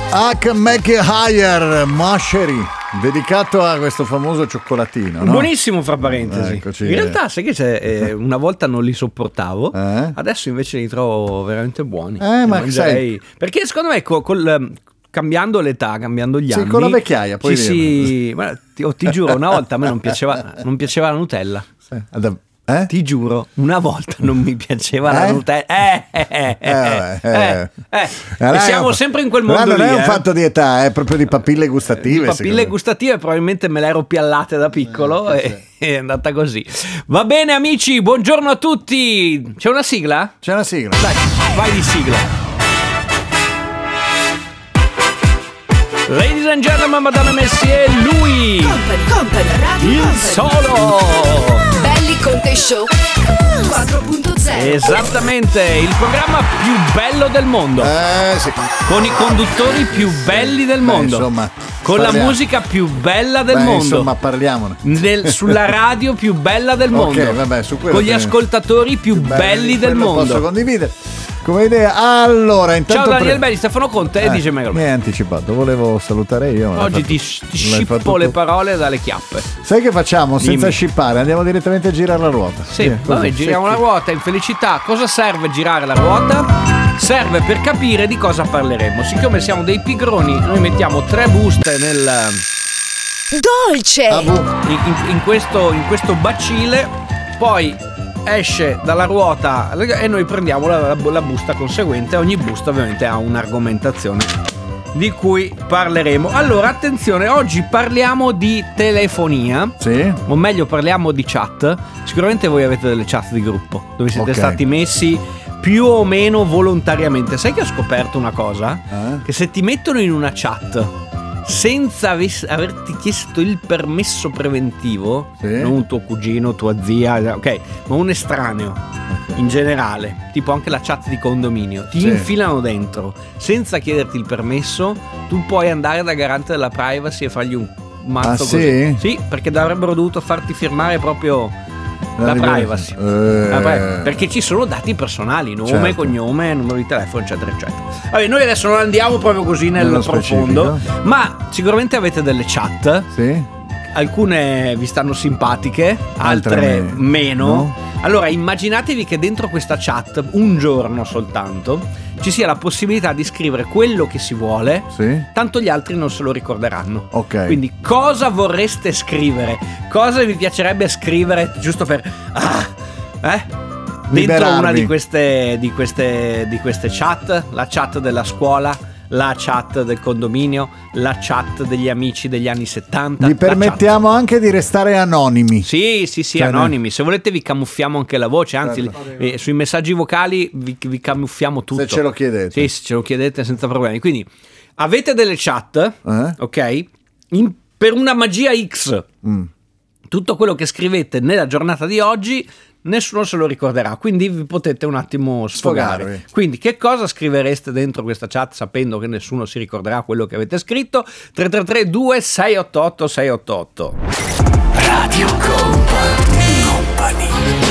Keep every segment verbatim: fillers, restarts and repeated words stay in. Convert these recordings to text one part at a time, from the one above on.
Hack Make Higher Masheri, dedicato a questo famoso cioccolatino, no? Buonissimo, fra parentesi. Eccoci. In realtà sai che c'è, eh, una volta non li sopportavo, Eh? adesso invece li trovo veramente buoni. Eh, ma Mangerei- perché secondo me col, col- cambiando l'età, cambiando gli Sì, anni, con la vecchiaia, puoi ci si, guarda, ti, oh, ti giuro, una volta a me non piaceva, non piaceva la Nutella. Sì. Eh? Ti giuro, una volta non mi piaceva la Eh? Nutella. Eh, eh, eh, eh, vabbè, eh, eh. eh. Eh, E siamo non- sempre in quel ma mondo non lì. è un eh. fatto di età, è proprio di papille gustative. Di papille secondo me. gustative, probabilmente me le ero piallate da piccolo Eh, e è andata così. Va bene amici, buongiorno a tutti. C'è una sigla? C'è una sigla. Dai, vai di sigla. Ladies and gentlemen, Madame Messier, lui, Company, company, radio il company. solo. Belli Conte Show quattro punto zero. Esattamente, il programma più bello del mondo. Eh sì. Con i conduttori più belli del Beh, mondo. insomma, con la parliamo. musica più bella del Beh, mondo. insomma, parliamone. Nel- sulla radio più bella del mondo. Ok, vabbè, su quello con gli te- ascoltatori più belli, del quello mondo. Posso condividere come idea. Allora, intanto Ciao Daniel pre- Belli, Stefano Conte e Eh, dice Megalo. mi hai anticipato, volevo salutare io. ma l'hai Oggi fatto- ti, ti l'hai scippo fatto le tu. parole dalle chiappe. Sai che facciamo? Senza Dimmi. scippare, andiamo direttamente a girare la ruota. Sì, Via, vabbè, così, giriamo secchi. la ruota in felicità. Cosa serve girare la ruota? Serve per capire di cosa parleremo. Siccome siamo dei pigroni, noi mettiamo tre buste nel, Dolce. Ah, boh. in, in- in questo, in questo bacile, poi esce dalla ruota e noi prendiamo la, la- la busta conseguente. Ogni busta ovviamente ha un'argomentazione di cui parleremo. Allora, attenzione, oggi parliamo di telefonia. Sì? O meglio parliamo di chat. Sicuramente voi avete delle chat di gruppo dove siete Ok. stati messi più o meno volontariamente. Sai che ho scoperto una cosa? Eh? Che se ti mettono in una chat senza aves- averti chiesto il permesso preventivo, Sì. non un tuo cugino, tua zia, ok, ma un estraneo in generale, tipo anche la chat di condominio, ti Sì. infilano dentro senza chiederti il permesso, tu puoi andare da garante della privacy e fargli un mazzo Ah, così. sì? Sì, perché avrebbero dovuto farti firmare proprio la La libera- privacy. Eh. La pri- perché ci sono dati personali, nome, Certo. cognome, numero di telefono, eccetera, eccetera. Vabbè, noi adesso non andiamo proprio così nel Nello profondo, specifico. ma sicuramente avete delle chat. Sì? Alcune vi stanno simpatiche, altre, Altre meno. meno. Allora immaginatevi che dentro questa chat, un giorno soltanto, ci sia la possibilità di scrivere quello che si vuole, Sì? tanto gli altri non se lo ricorderanno. Ok. Quindi cosa vorreste scrivere? Cosa vi piacerebbe scrivere giusto per... Ah, eh? Dentro Liberarvi. una di queste, di, queste, di queste chat, la chat della scuola, la chat del condominio, la chat degli amici degli anni settanta. Vi la permettiamo anche di restare anonimi. chat- Sì, sì, sì, Cioè, anonimi. Se volete vi camuffiamo anche la voce, anzi Certo. eh, sui messaggi vocali vi, vi camuffiamo tutto. Se ce lo chiedete. Sì, se ce lo chiedete senza problemi. Quindi avete delle chat, Eh? ok? In- per una magia X, Mm. tutto quello che scrivete nella giornata di oggi nessuno se lo ricorderà, quindi vi potete un attimo sfogare. Sfogarvi. Quindi che cosa scrivereste dentro questa chat sapendo che nessuno si ricorderà quello che avete scritto? Tre tre tre due sei otto otto sei otto otto. Radio Company.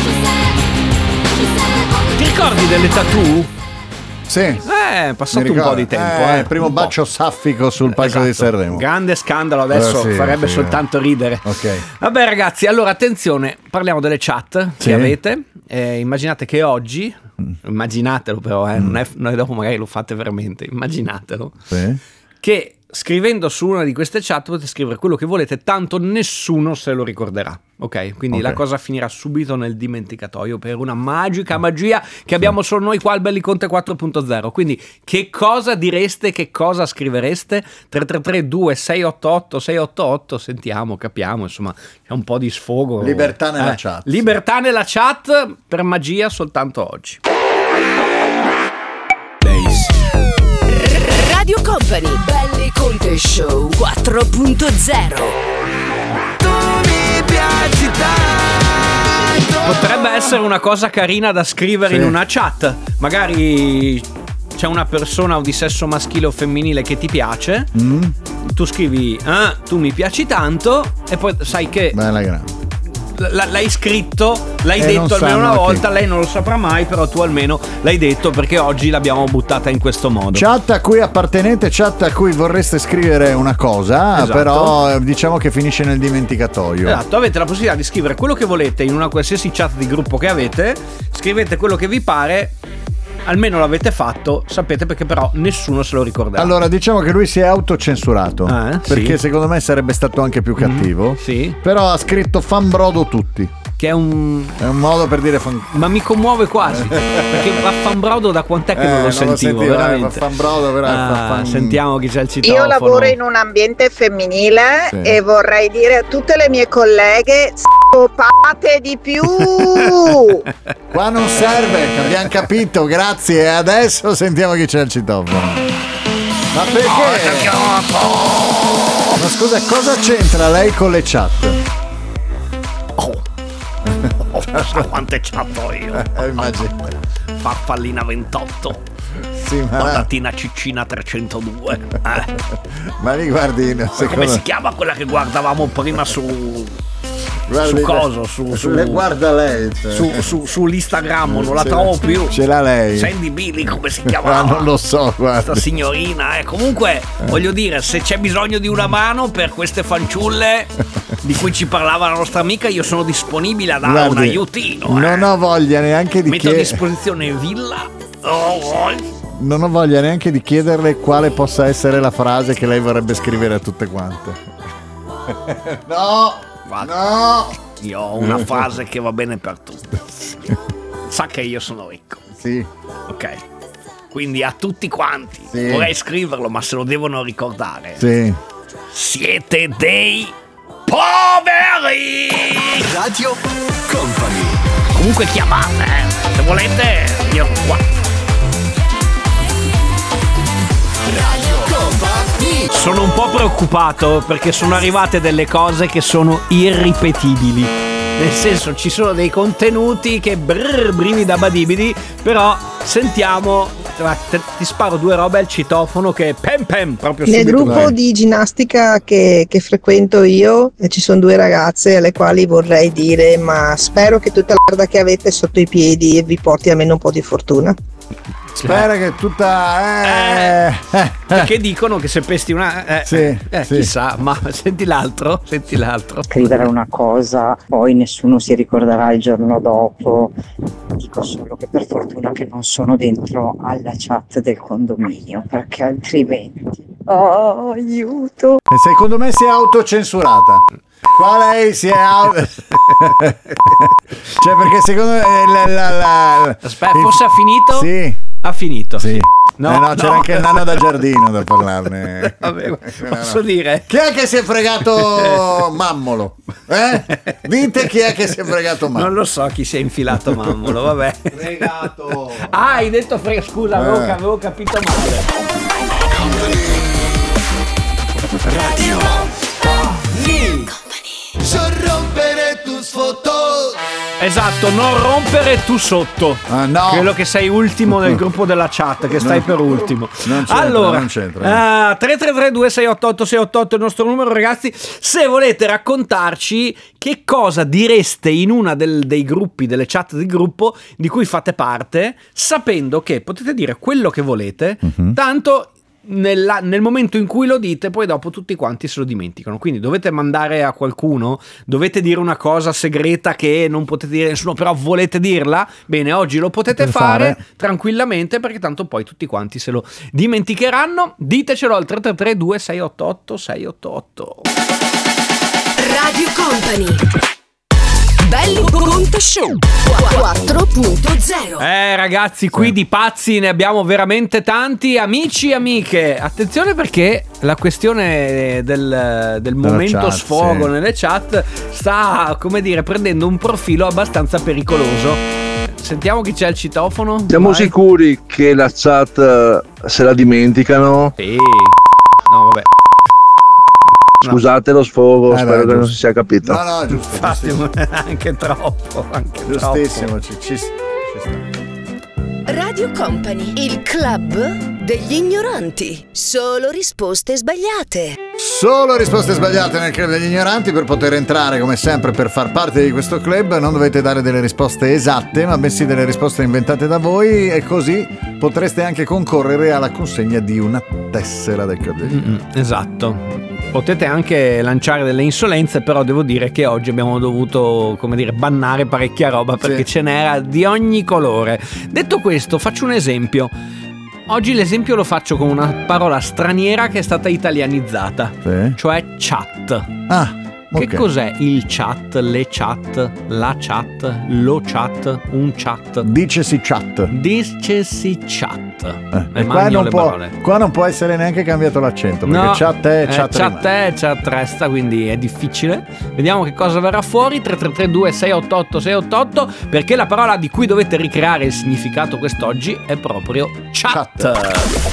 Ti ricordi delle tattoo? Sì. Eh, è passato Mi un ricordo. po' di tempo. Eh, Eh, il primo un po'. bacio saffico sul palco di Esatto. Sanremo. Grande scandalo, adesso Eh, sì, farebbe sì. soltanto ridere. Ok. Vabbè ragazzi, allora attenzione, parliamo delle chat Sì. che avete. Eh, immaginate che oggi, immaginatelo però, eh, non è, noi dopo magari lo fate veramente, immaginatelo, Sì. che scrivendo su una di queste chat potete scrivere quello che volete, tanto nessuno se lo ricorderà. Ok, quindi Ok. la cosa finirà subito nel dimenticatoio per una magica magia che abbiamo solo noi qua al Belli Conte quattro punto zero. Quindi che cosa direste, che cosa scrivereste? tre tre tre due sei otto otto sei otto otto, sentiamo, capiamo, insomma c'è un po' di sfogo. Libertà nella Eh, chat. Libertà nella chat per magia soltanto oggi. Radio Company. Belli Conte Show quattro punto zero. Potrebbe essere una cosa carina da scrivere Sì. in una chat. Magari c'è una persona o di sesso maschile o femminile che ti piace. Mm. Tu scrivi, ah, tu mi piaci tanto. E poi sai che Bella grande. l- l'hai scritto, l'hai E detto non almeno sanno una a chi. volta, lei non lo saprà mai, però tu almeno l'hai detto perché oggi l'abbiamo buttata in questo modo. Chat a cui appartenete, chat a cui vorreste scrivere una cosa, Esatto. però eh, diciamo che finisce nel dimenticatoio. Esatto, avete la possibilità di scrivere quello che volete in una qualsiasi chat di gruppo che avete, scrivete quello che vi pare, almeno l'avete fatto, sapete, perché però nessuno se lo ricorderà. Allora, diciamo che lui si è autocensurato, Ah, eh? perché Sì. secondo me sarebbe stato anche più cattivo. Sì, Però ha scritto fanbrodo tutti. che è un... È un modo per dire fan... Ma mi commuove quasi, perché Vaffanbrodo da quant'è che Eh, non lo non lo sentivo, sentivo, eh, veramente. Vaffanbrodo, però, Ah, Vaffan- sentiamo chi c'è il citofono. Io lavoro in un ambiente femminile Sì. e vorrei dire a tutte le mie colleghe scopate di più. Qua non serve, abbiamo capito, grazie. E adesso sentiamo chi c'è il citofono. Ma perché? Ma scusa, cosa c'entra lei con le chat? Oh, sa quante chat ho io. Eh, immagino. Farfallina ventotto, Sì, ma, patatina ciccina trecentodue. Eh. ma lì guardi, Come secondo si chiama quella che guardavamo prima su... guardi- su coso, su- su- le guarda lei. cioè. su, su sull'Instagram, non la Ce trovo l'ha- più. Ce l'ha lei. Sandy Billy, come si Ah, chiamava? non lo so, Questa guarda. signorina, eh. Comunque, voglio dire, se c'è bisogno di una mano per queste fanciulle di cui ci parlava la nostra amica, io sono disponibile a dare Guardi, un aiutino. Non eh. ho voglia neanche di Metto a chiedere. disposizione villa. Oh, oh. Non ho voglia neanche di chiederle quale possa essere la frase che lei vorrebbe scrivere a tutte quante. No! Guarda, No! io ho una frase che va bene per tutti. Sa che io sono ricco, Sì, ok? Quindi a tutti quanti Sì. vorrei scriverlo, ma se lo devono ricordare. sì. Siete dei poveri! Radio Company. Comunque chiamate, eh. Se volete, io qua. Radio Company. Sono un po' preoccupato perché sono arrivate delle cose che sono irripetibili. Nel senso, ci sono dei contenuti che brrr, brivida badibidi, però sentiamo. Te- ti sparo due robe al citofono che pem pem proprio Nel subito. gruppo vai. di ginnastica che, che frequento io eh, ci sono due ragazze alle quali vorrei dire: ma spero che tutta la merda che avete sotto i piedi vi porti almeno un po' di fortuna. Spera che tutta. Eh, eh, Perché dicono che se pesti una. Eh, Sì, eh, sì. chissà, ma senti l'altro, senti l'altro. Scrivere una cosa, poi nessuno si ricorderà il giorno dopo. Dico solo che per fortuna che non sono dentro alla chat del condominio, perché altrimenti... Oh, aiuto! E secondo me si è autocensurata. Qua lei si è auto... Cioè, perché secondo me. La, la, la... Aspetta, forse ha finito? Sì. Ha finito. Sì. No, Eh no, c'era no. anche il nano da giardino da parlarne. Vabbè, No, posso no. dire? Chi è che si è fregato Mammolo? Eh? Dite chi è che si è fregato Mammolo. Non lo so chi si è infilato Mammolo, vabbè. Fregato. Ah, hai detto frega, scusa, avevo, Eh. avevo capito male. Radio Company. Sorrompere tus fotos. Esatto, non rompere tu sotto. Ah, no. Quello che sei ultimo nel gruppo della chat, che stai per ultimo. Non c'entra, allora, non c'entra. uh, tre tre tre due sei otto otto sei otto otto è il nostro numero, ragazzi. Se volete raccontarci che cosa direste in una del- dei gruppi, delle chat di gruppo di cui fate parte, sapendo che potete dire quello che volete, Mhm. tanto nella- nel momento in cui lo dite, poi dopo tutti quanti se lo dimenticano. Quindi dovete mandare a qualcuno, dovete dire una cosa segreta che non potete dire a nessuno, però volete dirla, bene, oggi lo potete Potete fare, fare. tranquillamente, perché tanto poi tutti quanti se lo dimenticheranno. Ditecelo al tre tre tre due sei otto otto sei otto otto. Radio Company. Belli Conte Show quattro punto zero. Eh ragazzi, qui di pazzi ne abbiamo veramente tanti, amici e amiche. Attenzione, perché la questione del, del momento chat, sfogo sì. nelle chat sta, come dire, prendendo un profilo abbastanza pericoloso. Sentiamo chi c'è al citofono. Siamo Vai. sicuri che la chat eh, se la dimenticano? Sì. No, vabbè. No. Scusate lo sfogo, Eh, spero dai, che non giusto. si sia capito. No, no, giusto. Infatti, giustissimo. anche troppo, anche Giustissimo, ci, ci, ci sta. Radio Company, il club degli ignoranti. Solo risposte sbagliate. Solo risposte sbagliate nel club degli ignoranti. Per poter entrare, come sempre, per far parte di questo club, non dovete dare delle risposte esatte, ma bensì delle risposte inventate da voi, e così potreste anche concorrere alla consegna di una tessera del club degli ignoranti. Mm-mm, esatto. Potete anche lanciare delle insolenze, però devo dire che oggi abbiamo dovuto, come dire, bannare parecchia roba perché Sì. ce n'era di ogni colore. Detto questo, faccio un esempio. Oggi l'esempio lo faccio con una parola straniera che è stata italianizzata, Sì. cioè chat. Ah, Che ok. cos'è il chat, le chat, la chat, lo chat, un chat? Dicesi chat. Dicesi chat. Eh, Le e qua magno non, le può, parole. qua non può essere neanche cambiato l'accento, perché No, chat è eh, chat, chat rimane. è chat resta, quindi è difficile. Vediamo che cosa verrà fuori. Tre tre tre due sei otto otto sei otto otto, perché la parola di cui dovete ricreare il significato quest'oggi è proprio chat. Chat.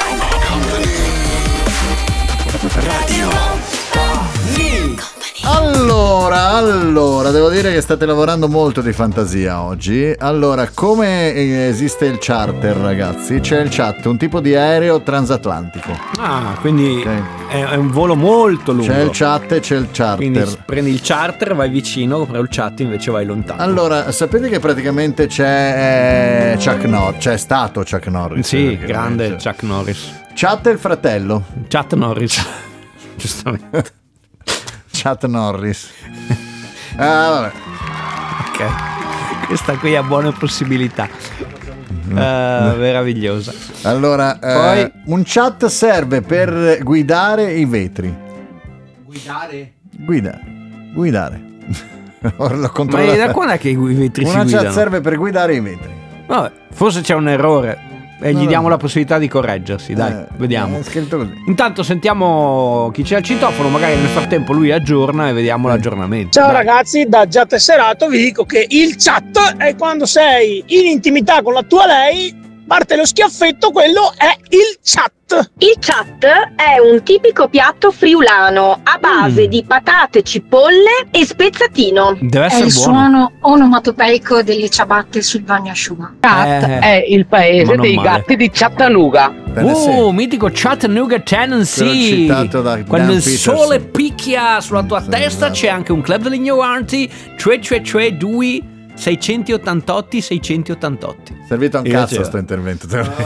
Allora, allora, devo dire che state lavorando molto di fantasia oggi. Allora, come esiste il charter, ragazzi? C'è il chat, un tipo di aereo transatlantico. Ah, quindi Ok. è, è un volo molto lungo. C'è il chat e c'è il charter. Quindi prendi il charter, vai vicino, però il chat invece vai lontano. Allora, sapete che praticamente c'è eh, Chuck Norris, c'è stato Chuck Norris. Sì, perché grande c'è- Chuck Norris. Chat è il fratello. Chat Norris. Giustamente. Chat Norris. Ah, vabbè. Ok. Questa qui ha buone possibilità. Ah, meravigliosa. Allora, Poi- eh, un chat serve per guidare i vetri. Guidare? Guida. Guidare. Ora l'ho Ma controllato. da quando è che i vetri si Una guidano? chat serve per guidare i vetri. Vabbè, forse c'è un errore e No, gli no. diamo la possibilità di correggersi, dai, Eh, vediamo. È scritto così. Intanto sentiamo chi c'è al citofono, magari nel frattempo lui aggiorna e vediamo l'aggiornamento. Ciao Dai. ragazzi, da già tesserato vi dico che il chat è quando sei in intimità con la tua lei, parte lo schiaffetto, quello è il chat. Il chat è un tipico piatto friulano a base Mm. di patate, cipolle e spezzatino. Deve È essere il buono. suono onomatopeico delle ciabatte sul bagnasciuga. Chat Eh, è il paese ma non dei male. gatti di Chattanooga. Oh, mitico Chattanooga, Te l'ho Tennessee. citato da Quando Dan il Peterson. sole picchia sulla tua Sì, testa esatto. c'è anche un club degli ignoranti. Cioè, cioè, cioè, due seicentottantotto seicentottantotto. Servito a un Io cazzo c'ero. sto intervento.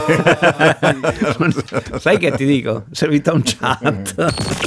Sai che ti dico? Servita un chat.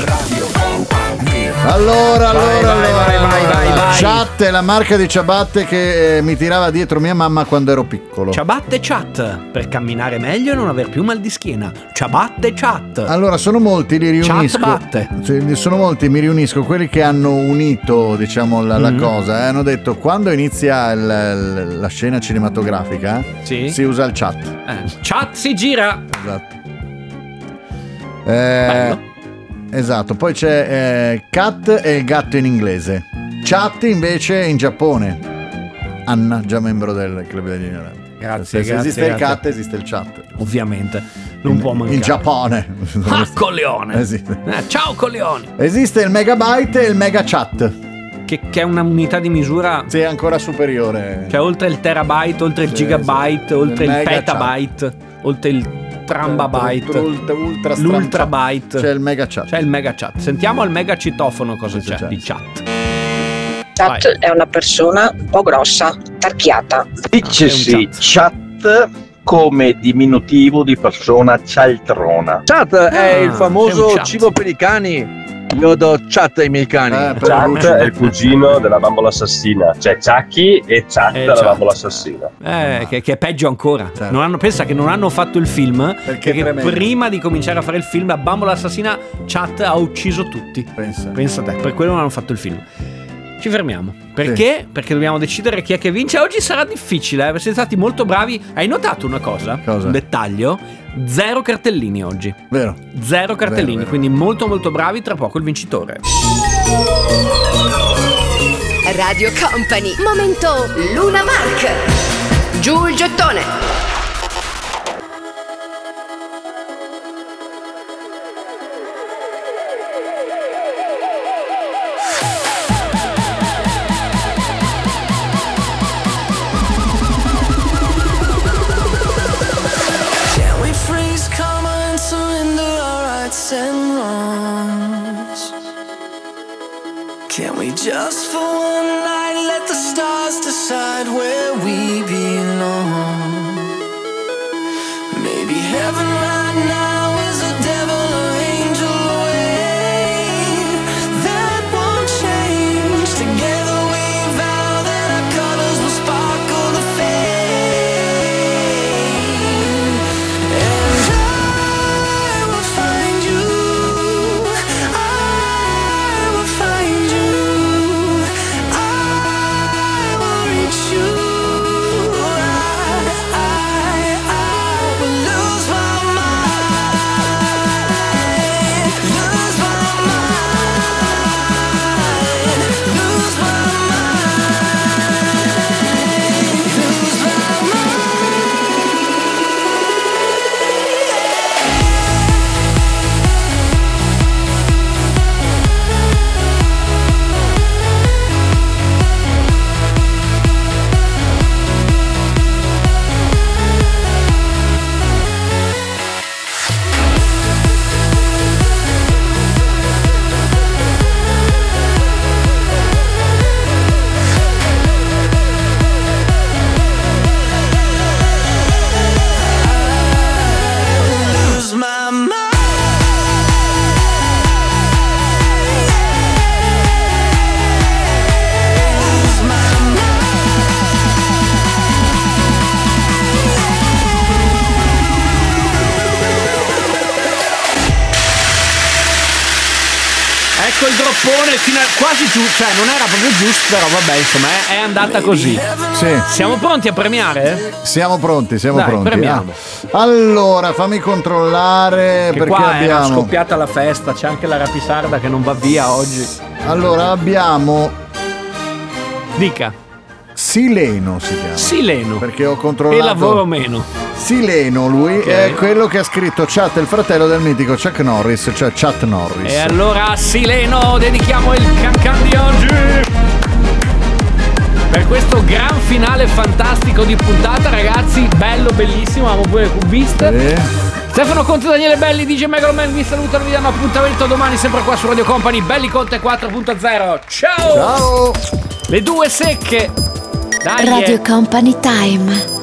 Allora, allora, Vai, vai, allora, vai, vai, allora. vai, vai. Chat è la marca di ciabatte che eh, mi tirava dietro mia mamma quando ero piccolo. Ciabatte chat per camminare meglio e non aver più mal di schiena. Ciabatte chat. Allora, sono molti, li riunisco. Chat batte. Sì, sono molti, mi riunisco. Quelli che hanno unito, diciamo, la, la Mm. cosa. eh, hanno detto quando inizia il- il- la scena cinematografica, Sì. si usa il chat. Eh, chat si gira. Esatto. Eh, Bello. esatto. Poi c'è eh, cat e il gatto in inglese. Chat invece in Giappone. Anna, già membro del club degli ignoranti. Grazie, Se, se grazie, esiste il grazie. cat, esiste il chat. Ovviamente. Non in, può mancare. in Giappone. Ah, Coglione. Esiste. Eh, ciao Coglioni. Esiste il megabyte e il mega chat. Che, che è una unità di misura. Sì, è ancora superiore. Cioè, oltre il terabyte, oltre il Sì, gigabyte, sì. oltre Il il, mega petabyte, oltre il trambabyte, Ultra, ultra stram- l'ultrabyte. C'è il mega chat. C'è il mega chat. Sentiamo al mega citofono cosa Cosa c'è c'è? di chat. Chat Vai. è una persona un po' grossa, tarchiata. Dicesi Dicesi chat come diminutivo di persona cialtrona. Chat è Ah, il è famoso un chat. cibo per i cani. Io do chat ai miei cani. Eh, per Chuck Lucio. è il cugino della bambola assassina, cioè Chucky e Chuck Eh, la Chuck. bambola assassina. Eh, che, che è peggio ancora. Certo. Non hanno, pensa che non hanno fatto il film Perché perché, è tremendo. prima di cominciare a fare il film la bambola assassina Chat ha ucciso tutti. Pensa. Pensa te, per quello non hanno fatto il film. Ci fermiamo. Perché? Perché dobbiamo decidere chi è che vince. Oggi sarà difficile, eh? Siete stati molto bravi. Hai notato una cosa? Cosa? Un dettaglio? Zero cartellini oggi. Vero. Zero cartellini, Vero, vero. quindi molto molto bravi. Tra poco il vincitore. Radio Company. Momento Luna Mark. Giù il gettone. Can we freeze, come and surrender our rights and wrongs? Can we just for one night let the stars decide where we belong? Maybe heaven right now is a devil or angel away. That won't change. Together we vow that our colors will sparkle the flame. And I will find you. I will find you. I will reach you. I, I, I will lose my mind. Lose my mind. Lose my mind. Lose my lose my mind. Lose my Ecco il droppone fino a quasi giù, cioè non era proprio giusto, però vabbè, insomma, è, è andata così. Sì. Siamo pronti a premiare? Siamo pronti, siamo Dai, pronti. premiamo. Ah. Allora, fammi controllare Che perché qua era abbiamo. scoppiata la festa, c'è anche la rapisarda che non va via oggi. Allora, abbiamo Dica. Sileno si chiama. Sileno. Perché ho controllato. E lavoro meno. Sileno, lui Ok. è quello che ha scritto Chat, il fratello del mitico Chuck Norris, cioè Chat Norris. E allora a Sileno dedichiamo il cancan di oggi per questo gran finale fantastico di puntata, ragazzi. Bello, bellissimo, amo pure il beast. Sì. Stefano Conte, Daniele Belli, D J Megaloman vi salutano, vi danno appuntamento domani sempre qua su Radio Company. Belli Conte quattro punto zero. Ciao! Ciao! Le due secche. Dai. Radio Company Time.